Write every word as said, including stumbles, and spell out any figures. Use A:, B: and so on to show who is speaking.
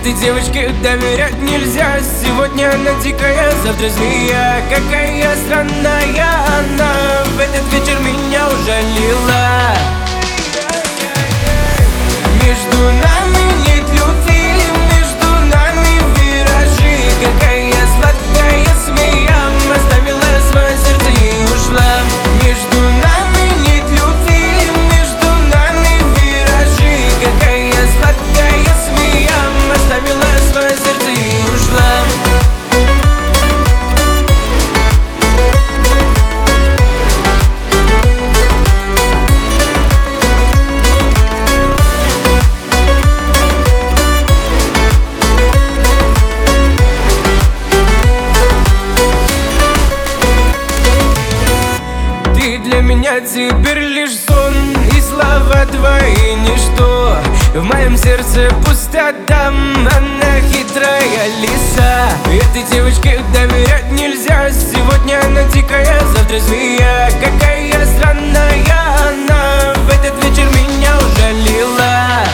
A: Этой девочке доверять нельзя. Сегодня она дикая, завтра змея. Какая странная она, в этот вечер меня ужалила. Между нами нет любви, между нами виражи. Какая сладкая змея оставила свое сердце и ушла. Между нами нет любви, между нами виражи. Какая сладкая змея оставила свое сердце и ушла. Для меня теперь лишь сон, и слова твои ничто. В моем сердце пустота, она хитрая лиса. Этой девочке доверять нельзя. Сегодня она дикая, завтра змея. Какая странная она, в этот вечер меня ужалила.